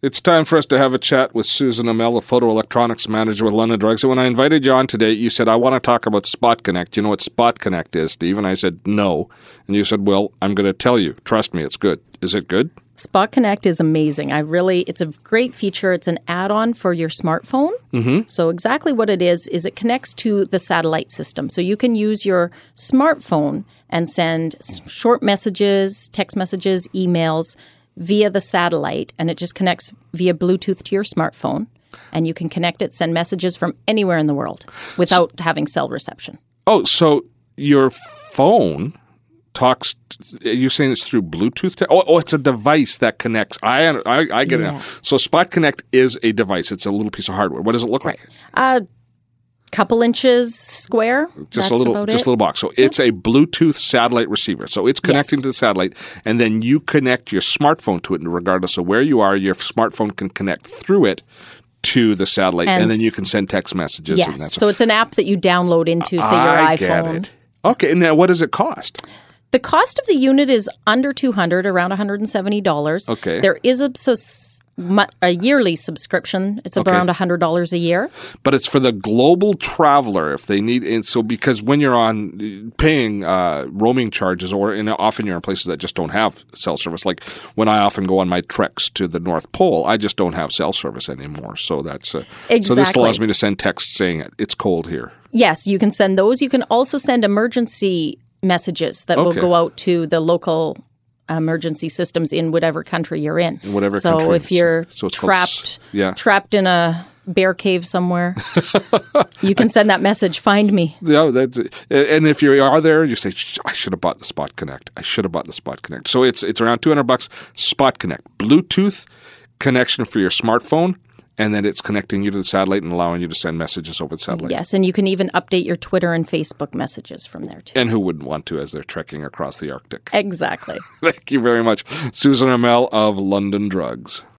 It's time for us to have a chat with Susan Amell, a photo electronics manager with London Drugs. And when I invited you on today, you said, I want to talk about Spot Connect. You know what Spot Connect is, Steve? And I said, no. And you said, well, I'm going to tell you. Trust me, it's good. Is it good? Spot Connect is amazing. It's a great feature. It's an add-on for your smartphone. Mm-hmm. So exactly what it is it connects to the satellite system. So you can use your smartphone and send short messages, text messages, emails via the satellite, and it just connects via Bluetooth to your smartphone. And you can connect it, send messages from anywhere in the world without having cell reception. Oh, so your phone talks, you're saying it's through Bluetooth? Oh, it's a device that connects. I get it now. So Spot Connect is a device. It's a little piece of hardware. What does it look like? Couple inches square. Just a little box. So it's a Bluetooth satellite receiver. So it's connecting to the satellite, and then you connect your smartphone to it, and regardless of where you are, your smartphone can connect through it to the satellite, and then you can send text messages. Yes. And that's so it's an app that you download into, say, your iPhone. Get it. Okay. Now, what does it cost? The cost of the unit is under $200, around $170. Okay. There is a yearly subscription. It's around $100 a year. But it's for the global traveler if they need. And so because when you're on paying roaming charges, or often you're in places that just don't have cell service. Like when I often go on my treks to the North Pole, I just don't have cell service anymore. So that's exactly. So this allows me to send texts saying it's cold here. Yes, you can send those. You can also send emergency messages that will go out to the local emergency systems in whatever country you're in. So if you're trapped in a bear cave somewhere, you can send that message, find me. Yeah, and if you are there, you say, I should have bought the Spot Connect. So it's around $200. Spot Connect. Bluetooth connection for your smartphone. And then it's connecting you to the satellite and allowing you to send messages over the satellite. Yes, and you can even update your Twitter and Facebook messages from there, too. And who wouldn't want to as they're trekking across the Arctic? Exactly. Thank you very much. Susan Amell of London Drugs.